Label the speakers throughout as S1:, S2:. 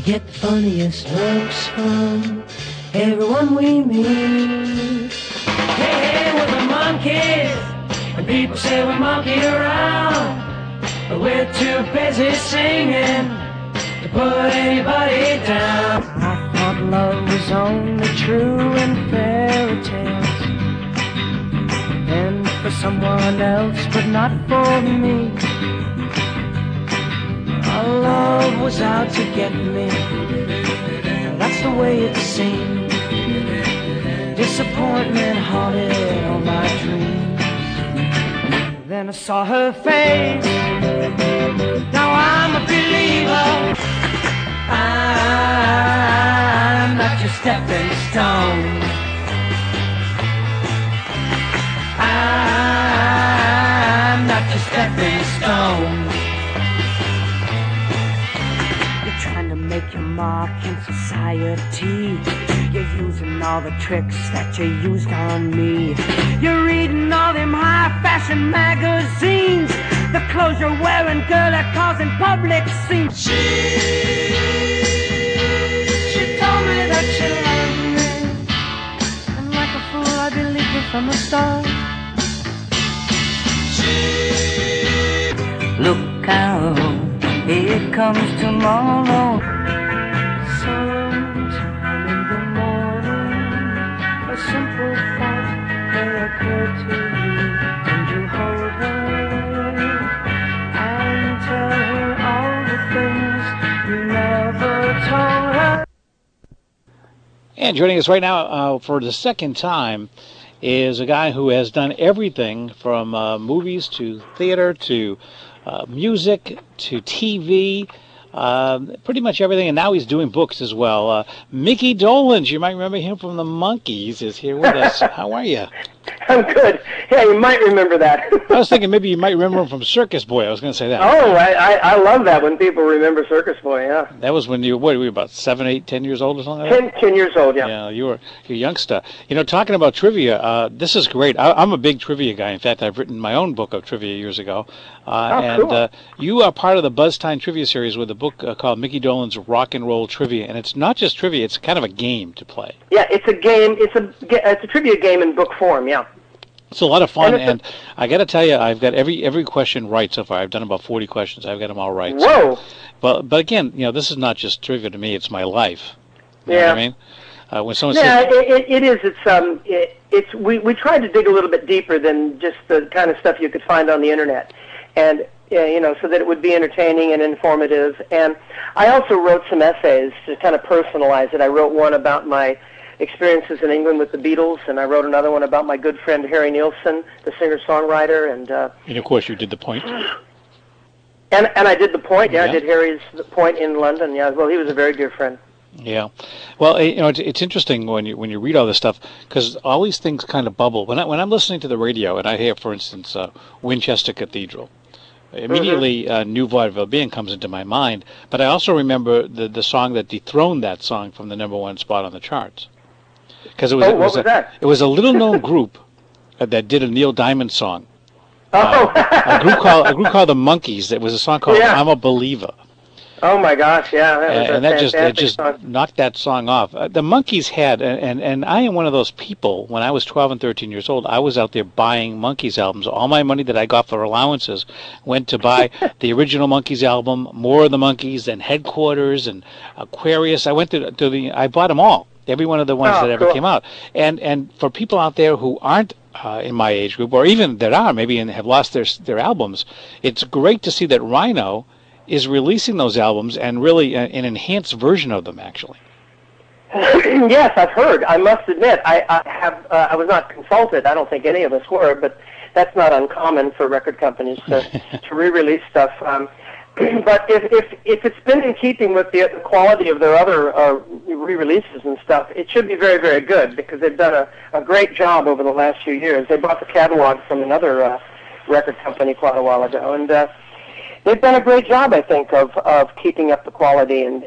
S1: We get the funniest looks from everyone we meet. Hey, hey, we're the monkeys, and people say we monkey around, but we're too busy singing to put anybody down. I thought love was only true in fairy tales, and for someone else, but not for me. Our love was out to get me, that's the way it seemed. Disappointment haunted all my dreams. Then I saw her face, now I'm a believer. I'm not your stepping stone. I'm not your stepping stone. You're trying to make your mark in society. You're using all the tricks that you used on me. You're reading all them high-fashion magazines. The clothes you're wearing, girl, are causing public scenes. She told me that she loved me, and like a fool I believed her from the start. Look out, here comes tomorrow. Sometime in the morning, a simple thought may occur to you, and you hold her and tell her all the things you never told her.
S2: And joining us right now for the second time is a guy who has done everything from movies to theater to music to TV, pretty much everything, and now he's doing books as well. Mickey Dolenz, you might remember him from the Monkees, is here with us. How are you?
S3: I'm good. Yeah, you might remember that.
S2: I was thinking maybe you might remember him from Circus Boy. I was going to say that.
S3: Oh, I love that when people remember Circus Boy, yeah.
S2: That was when you were about 7, 8, 10 years old or something like that?
S3: 10 years old, yeah.
S2: Yeah, you're a youngster. You know, talking about trivia, this is great. I'm a big trivia guy. In fact, I've written my own book of trivia years ago.
S3: Cool.
S2: You are part of the BuzzTime Trivia Series with a book called Mickey Dolenz Rock and Roll Trivia, and it's not just trivia, it's kind of a game to play.
S3: Yeah, it's a game. It's a trivia game in book form, yeah.
S2: It's a lot of fun, and I got to tell you, I've got every question right so far. I've done about 40 questions. I've got them all right.
S3: Whoa!
S2: So, but again, you know, this is not just trivia to me. It's my life. You know what I mean? When someone says,
S3: it is. It's we tried to dig a little bit deeper than just the kind of stuff you could find on the internet, and you know, so that it would be entertaining and informative. And I also wrote some essays to kind of personalize it. I wrote one about my experiences in England with the Beatles, and I wrote another one about my good friend Harry Nilsson, the singer-songwriter, and
S2: of course you did The Point.
S3: And I did The Point, yeah. I did Harry's The Point in London, yeah. Well, he was a very dear friend.
S2: Yeah, well, you know, it's interesting when you read all this stuff, because all these things kind of bubble. When I'm listening to the radio and I hear, for instance, Winchester Cathedral, immediately New Vaudeville Being comes into my mind, but I also remember the song that dethroned that song from the #1 spot on the charts. Because it was a little-known group that did a Neil Diamond song. A group called the Monkees. It was a song called "I'm a Believer."
S3: Oh my gosh, yeah,
S2: that just knocked that song off. The Monkees had, and I am one of those people. When I was 12 and 13 years old, I was out there buying Monkees albums. All my money that I got for allowances went to buy the original Monkees album, more of the Monkees, and Headquarters and Aquarius. I bought them all. Every one of the ones that ever came out. And for people out there who aren't in my age group, or even that are maybe and have lost their albums, it's great to see that Rhino is releasing those albums and really an enhanced version of them, actually.
S3: Yes, I've heard. I must admit, I was not consulted. I don't think any of us were, but that's not uncommon for record companies to re-release stuff. But if it's been in keeping with the quality of their other re-releases and stuff, it should be very, very good, because they've done a great job over the last few years. They bought the catalog from another record company quite a while ago, and they've done a great job, I think, of keeping up the quality and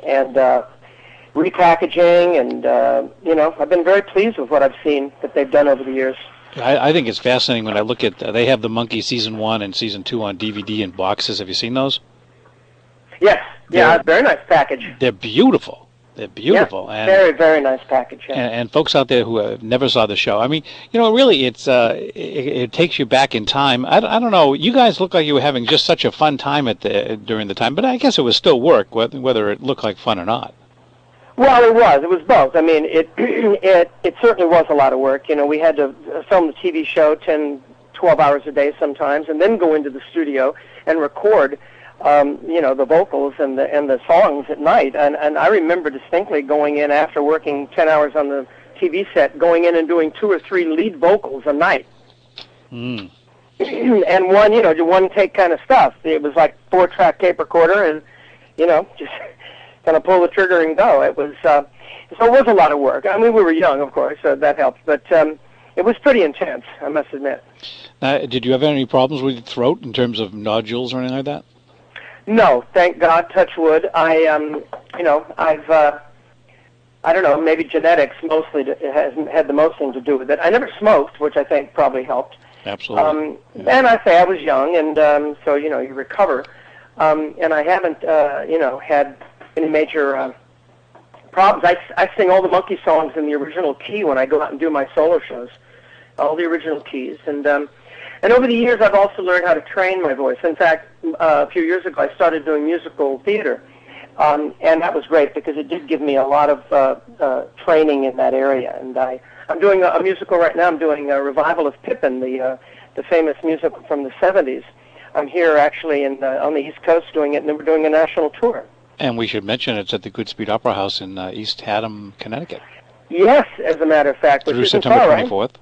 S3: repackaging, and you know, I've been very pleased with what I've seen that they've done over the years.
S2: I think it's fascinating when I look at they have the Monkey Season 1 and Season 2 on DVD and boxes. Have you seen those?
S3: Yes. Yeah, very nice package.
S2: They're beautiful. They're beautiful.
S3: Yeah, very, very nice package. Yeah.
S2: And folks out there who never saw the show, I mean, really, it takes you back in time. I don't know. You guys look like you were having just such a fun time during the time, but I guess it was still work, whether it looked like fun or not.
S3: Well, it was. It was both. I mean, it certainly was a lot of work. We had to film the TV show 10, 12 hours a day sometimes, and then go into the studio and record the vocals and the songs at night. And I remember distinctly going in after working 10 hours on the TV set, going in and doing 2 or 3 lead vocals a night.
S2: Mm.
S3: And one take kind of stuff. It was like 4-track tape recorder, and just kind of pull the trigger and go. It was so it was a lot of work. I mean, we were young, of course, so that helped. But it was pretty intense, I must admit.
S2: Did you have any problems with your throat in terms of nodules or anything like that?
S3: No, thank God, touch wood. I've, I don't know, maybe genetics mostly has had the most thing to do with it. I never smoked, which I think probably helped.
S2: Absolutely.
S3: And I say I was young, and so, you recover. And I haven't, had any major problems. I sing all the Monkey songs in the original key when I go out and do my solo shows, all the original keys. And over the years, I've also learned how to train my voice. In fact, a few years ago, I started doing musical theater, and that was great because it did give me a lot of training in that area. And I'm doing a musical right now. I'm doing a revival of Pippin, the famous musical from the 70s. I'm here actually on the East Coast doing it, and then we're doing a national tour.
S2: And we should mention it's at the Goodspeed Opera House in East Haddam, Connecticut.
S3: Yes, as a matter of fact.
S2: Through September 24th. Right?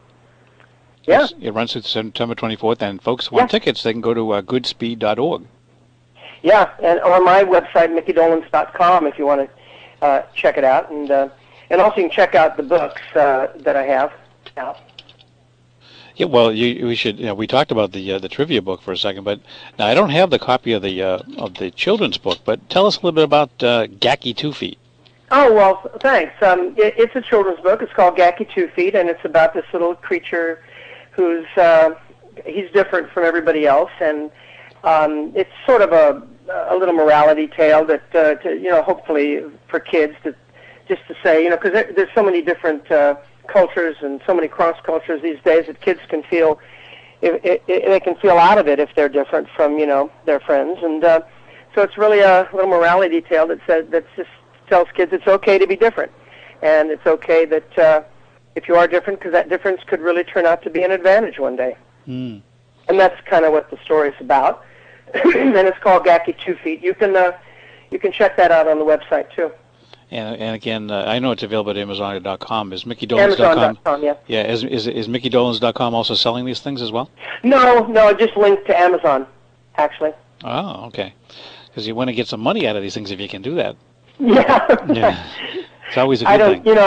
S3: Yeah.
S2: It runs through September 24th, and folks who want tickets, they can go to goodspeed.org.
S3: Yeah, and on my website, MickeyDolans.com, if you want to check it out. And also you can check out the books that I have out.
S2: Yeah, well, we should. We talked about the trivia book for a second, but now I don't have the copy of the children's book. But tell us a little bit about Gacky 2 Feet.
S3: Oh well, thanks. It's a children's book. It's called Gacky 2 Feet, and it's about this little creature who's he's different from everybody else, and it's sort of a little morality tale that hopefully for kids just to say, because there's so many different cultures and so many cross cultures these days that kids can feel they can feel out of it if they're different from their friends, and so it's really a little morality tale that just tells kids it's okay to be different, and it's okay that if you are different, because that difference could really turn out to be an advantage one day.
S2: Mm.
S3: And that's kind of what the story's about. And it's called Gacky 2 Feet. You can check that out on the website too.
S2: And again, I know it's available at Amazon.com. Is MickeyDolans.com?
S3: Amazon.com, yeah.
S2: Yeah, is MickeyDolans.com also selling these things as well?
S3: No, just linked to Amazon, actually.
S2: Oh, okay. Because you want to get some money out of these things if you can do that.
S3: Yeah.
S2: It's always a good thing.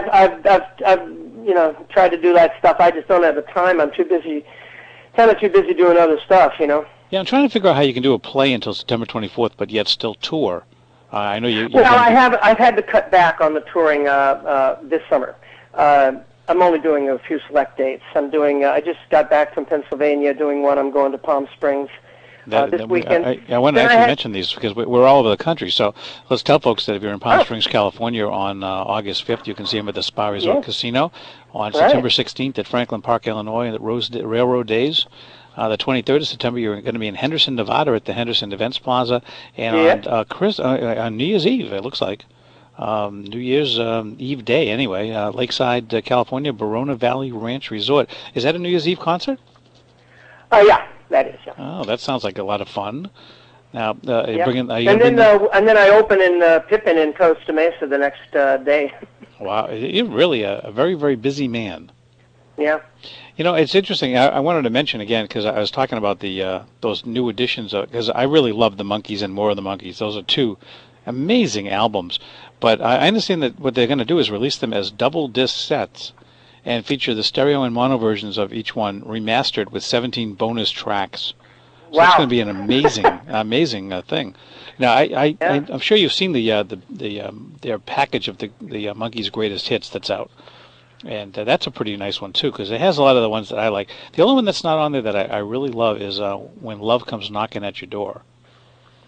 S3: I've tried to do that stuff. I just don't have the time. I'm too busy doing other stuff, Yeah,
S2: I'm trying to figure out how you can do a play until September 24th, but yet still tour. I know you.
S3: Well, I've had to cut back on the touring this summer. I'm only doing a few select dates. I just got back from Pennsylvania doing one. I'm going to Palm Springs this weekend.
S2: I want to actually mention these because we're all over the country. So let's tell folks that if you're in Palm Springs, California on August 5th, you can see them at the Spa Resort Casino. On September 16th at Franklin Park, Illinois, at Railroad Days. The 23rd of September, you're going to be in Henderson, Nevada at the Henderson Events Plaza. And on New Year's Eve, it looks like, New Year's Eve day anyway, Lakeside, California, Barona Valley Ranch Resort. Is that a New Year's Eve concert?
S3: Yeah, that is. Yeah.
S2: Oh, that sounds like a lot of fun. Now,
S3: and then I open in Pippin in Costa Mesa the next day.
S2: Wow, you're really a very, very busy man.
S3: Yeah.
S2: It's interesting. I wanted to mention again because I was talking about those new editions because I really love the Monkees and More of the Monkees. Those are 2 amazing albums. But I understand that what they're going to do is release them as double disc sets and feature the stereo and mono versions of each one remastered with 17 bonus tracks. So it's going to be an amazing thing. Now, I'm sure you've seen their package of the Monkees' greatest hits that's out. And that's a pretty nice one, too, because it has a lot of the ones that I like. The only one that's not on there that I really love is When Love Comes Knocking at Your Door.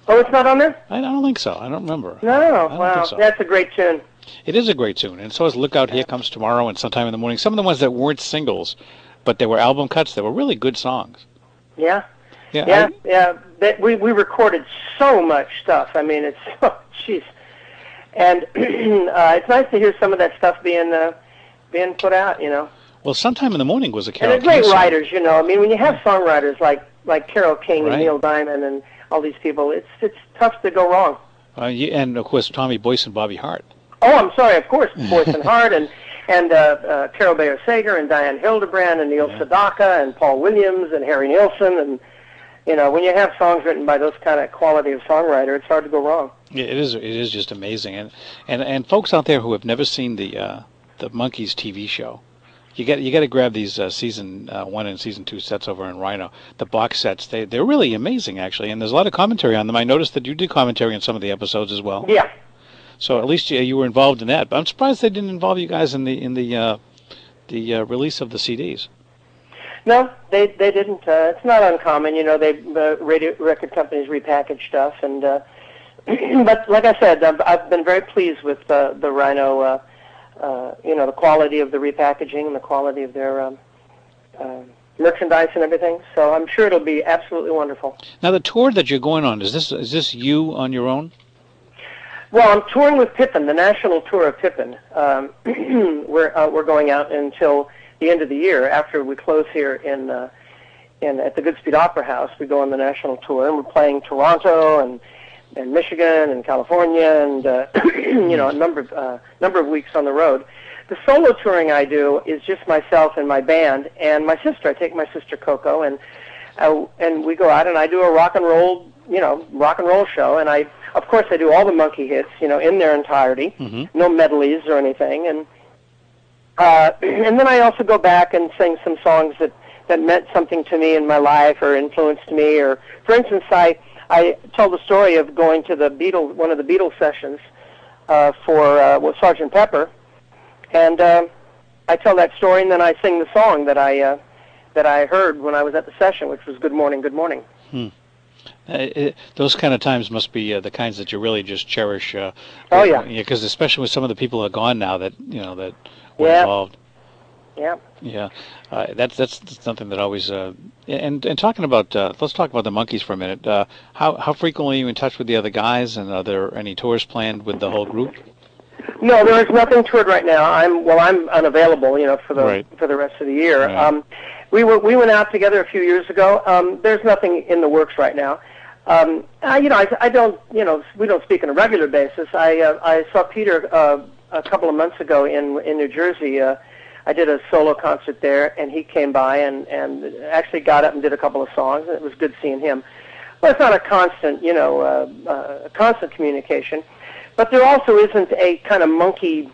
S3: Oh, it's not on there?
S2: I don't think so. I don't remember.
S3: No,
S2: I don't
S3: wow,
S2: think so.
S3: that's a great tune.
S2: It is a great tune, and so is Look Out, Here Comes Tomorrow and Sometime in the Morning. Some of the ones that weren't singles, but they were album cuts, they were really good songs.
S3: Yeah.
S2: Yeah,
S3: We recorded so much stuff. I mean, it's, jeez. And it's nice to hear some of that stuff being put out, you know.
S2: Well, Sometime in the Morning was a Carole
S3: And they're
S2: King
S3: great
S2: song.
S3: writers, you know. I mean, when you have songwriters like Carole King
S2: Right.
S3: and Neil Diamond and all these people, it's tough to go wrong.
S2: And, of course, Tommy Boyce and Bobby Hart.
S3: Oh, I'm sorry, of course, Boyce and Hart and Carol Bayer Sager and Diane Hildebrand and Neil Sedaka and Paul Williams and Harry Nilsson. And, you know, when you have songs written by those kind of quality of songwriter, it's hard to go wrong.
S2: Yeah, it is just amazing. And folks out there who have never seen the Monkees TV show, you got to grab these season 1 and season 2 sets over in Rhino. The box sets, they're really amazing, actually. And there's a lot of commentary on them. I noticed that you did commentary on some of the episodes as well.
S3: Yeah.
S2: So at least you were involved in that. But I'm surprised they didn't involve you guys in the release of the CDs.
S3: No, they didn't. It's not uncommon, you know. Record companies repackage stuff, and but like I said, I've been very pleased with the Rhino. You know, the quality of the repackaging and the quality of their merchandise and everything. So I'm sure it'll be absolutely wonderful.
S2: Now the tour that you're going on, is this you on your own?
S3: Well, I'm touring with Pippin, the national tour of Pippin. We're going out until the end of the year. After we close here at the Goodspeed Opera House, we go on the national tour, and we're playing Toronto and Michigan and California and you know, a number of weeks on the road. The solo touring I do is just myself and my band and my sister. I take my sister Coco and we go out and I do a rock and roll show, and of course I do all the Monkey hits, you know, in their entirety, no medleys or anything, and then I also go back and sing some songs that meant something to me in my life or influenced me, or for instance I tell the story of going to one of the Beatles sessions for Sgt. Pepper, and I tell that story, and then I sing the song that I heard when I was at the session, which was Good Morning, Good Morning.
S2: Those kind of times must be the kinds that you really just cherish.
S3: Oh yeah.
S2: Because especially with some of the people who are gone now that were
S3: Yeah.
S2: involved.
S3: Yeah.
S2: Yeah, that's something that always. And talking about, let's talk about the Monkees for a minute. How frequently are you in touch with the other guys, and are there any tours planned with the whole group?
S3: No, there is nothing toured right now. I'm unavailable, you know, for the rest of the year.
S2: Right.
S3: We went out together a few years ago. There's nothing in the works right now. You know, I don't, you know, we don't speak on a regular basis. I saw Peter a couple of months ago in New Jersey. I did a solo concert there, and he came by and actually got up and did a couple of songs, and it was good seeing him. Well, it's not a constant, you know, constant communication, but there also isn't a kind of Monkey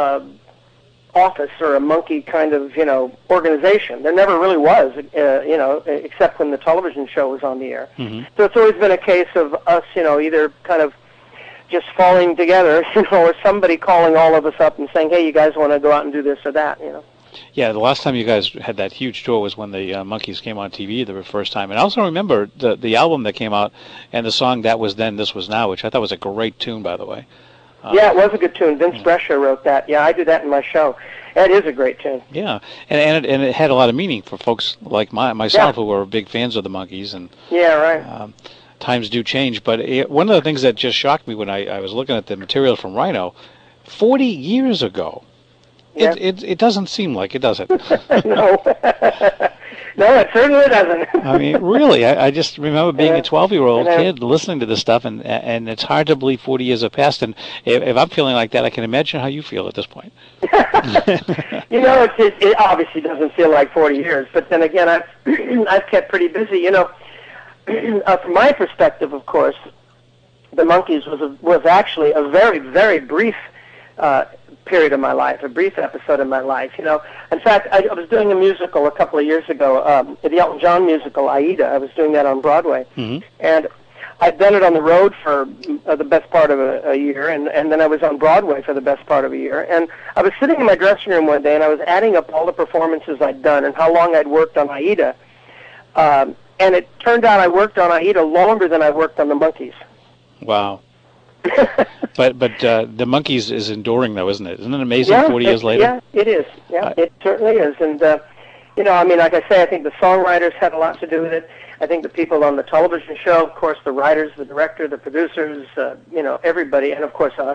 S3: office or a Monkey kind of, you know, organization. There never really was, you know, except when the television show was on the air. So it's always been a case of us, you know, either kind of just falling together, you know, or somebody calling all of us up and saying, hey, you guys want to go out and do this or that, you know.
S2: Yeah, the last time you guys had that huge tour was when the Monkees came on TV the first time. And I also remember the album that came out and the song That Was Then, This Was Now, which I thought was a great tune, by the way.
S3: Yeah, it was a good tune. Vince Brescia wrote that. Yeah, I do that in my show. It is a great tune.
S2: Yeah, and it had a lot of meaning for folks like myself who were big fans of the Monkees. And
S3: yeah, right.
S2: Times do change, but one of the things that just shocked me when I was looking at the material from Rhino, 40 years ago,
S3: Yeah.
S2: it doesn't seem like it, does it?
S3: No. No, it certainly doesn't.
S2: I mean, really, I just remember being a 12-year-old
S3: Yeah.
S2: kid listening to this stuff, and it's hard to believe 40 years have passed. And if I'm feeling like that, I can imagine how you feel at this point.
S3: You know, it obviously doesn't feel like 40 years, but then again, I've kept pretty busy. You know, from my perspective, of course, the Monkees was actually a very, very brief period of my life, a brief episode of my life. You know, in fact, I was doing a musical a couple of years ago, the Elton John musical Aida. I was doing that on Broadway, and I'd done it on the road for the best part of a year, and then I was on Broadway for the best part of a year. And I was sitting in my dressing room one day, and I was adding up all the performances I'd done and how long I'd worked on Aida. And it turned out I worked on Aida longer than I worked on the Monkees.
S2: Wow. but the Monkees is enduring, though, isn't it? Isn't it amazing? 40 years later.
S3: Yeah, it is. Yeah, it certainly is. And I mean, like I say, I think the songwriters had a lot to do with it. I think the people on the television show, of course, the writers, the director, the producers, everybody, and of course us,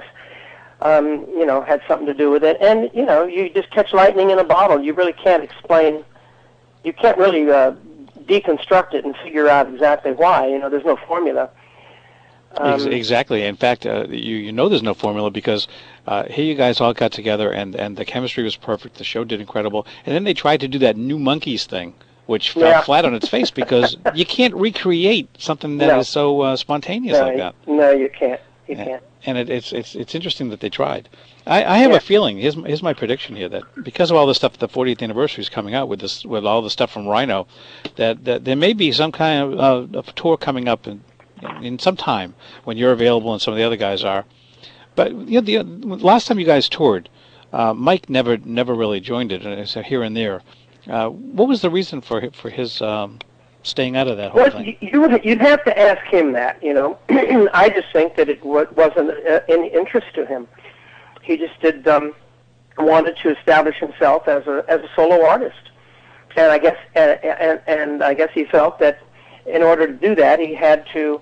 S3: had something to do with it. And you just catch lightning in a bottle. You really can't explain. You can't really deconstruct it and figure out exactly why. There's no formula.
S2: Exactly. In fact, you know there's no formula because here you guys all got together and the chemistry was perfect. The show did incredible. And then they tried to do that new Monkees thing, which fell flat on its face because you can't recreate something that is so spontaneous like that.
S3: No, you can't. You can't.
S2: And it's interesting that they tried. I have a feeling. Here's my prediction here, that because of all the stuff, the 40th anniversary is coming out with all the stuff from Rhino, that there may be some kind of tour coming up in some time when you're available and some of the other guys are. But the last time you guys toured, Mike never really joined it, so here and there. What was the reason for his staying out of that whole thing?
S3: You'd have to ask him that. I just think that it wasn't any interest to him. He just wanted to establish himself as a solo artist, and I guess I guess he felt that in order to do that, he had to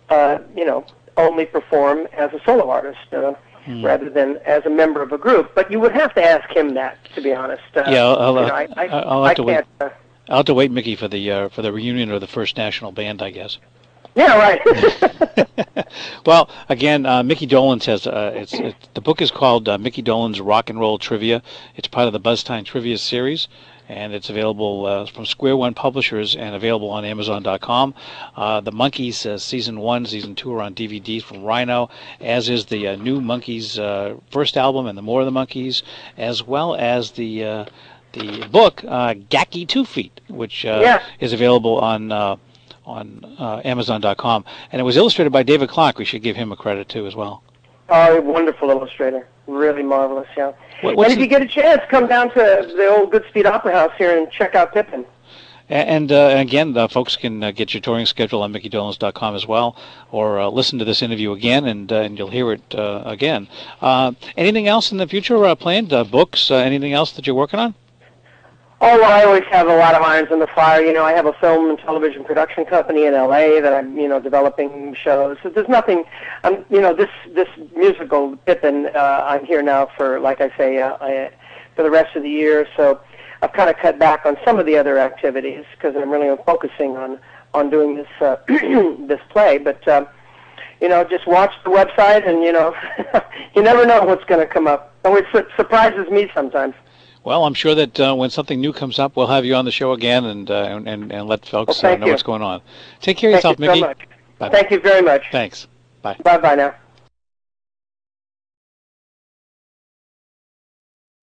S3: only perform as a solo artist rather than as a member of a group. But you would have to ask him that, to be honest.
S2: I'll have to wait. I'll have to wait, Mickey, for the reunion of the First National Band, I guess.
S3: Yeah, right.
S2: Well, again, Mickey Dolenz has the book is called Mickey Dolenz Rock and Roll Trivia. It's part of the Buzztime Trivia series, and it's available from Square One Publishers and available on Amazon.com. The Monkees Season 1, Season 2 are on DVD from Rhino, as is the new Monkees first album and the More of the Monkees, as well as the book Gacky 2 Feet, which is available on Amazon.com, and it was illustrated by David Clark. We should give him a credit too as well.
S3: Oh, wonderful illustrator, really marvelous. Yeah. And if you get a chance, come down to the old Goodspeed Opera House here and check out Pippin.
S2: And again, folks can get your touring schedule on MickeyDolenz.com as well, or listen to this interview again, and you'll hear it again. Anything else in the future planned? Books? Anything else that you're working on?
S3: Oh, well, I always have a lot of irons in the fire. I have a film and television production company in L.A. that I'm, developing shows. So there's nothing. This musical Pippin. I'm here now for, like I say, for the rest of the year. So I've kind of cut back on some of the other activities because I'm really focusing on doing this this play. But just watch the website, and you never know what's going to come up. And it surprises me sometimes.
S2: Well, I'm sure that when something new comes up, we'll have you on the show again and let folks know what's going on. Take care of yourself, Mickey.
S3: Thank you so much. Bye. Thank you very much.
S2: Thanks. Bye.
S3: Bye-bye now.